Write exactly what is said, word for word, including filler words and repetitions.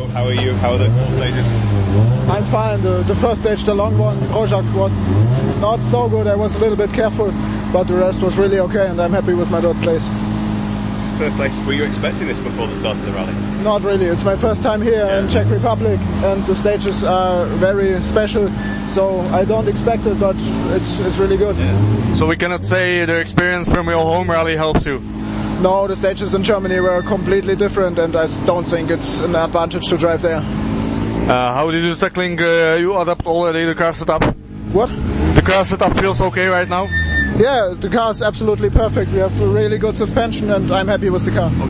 how are you? How are those four stages? I'm fine. The, the first stage, the long one, Grosjean was not so good. I was a little bit careful, but the rest was really okay, and I'm happy with my third place. Third place. Were you expecting this before the start of the rally? Not really. It's my first time here yeah. in Czech Republic, and the stages are very special, so I don't expect it, but it's it's really good. Yeah. So we cannot say the experience from your home rally helps you? No, the stages in Germany were completely different, and I don't think it's an advantage to drive there. Uh, how did you tackling? Uh, you adapt already the car setup? What? The car setup feels okay right now? Yeah, the car is absolutely perfect. We have a really good suspension, and I'm happy with the car.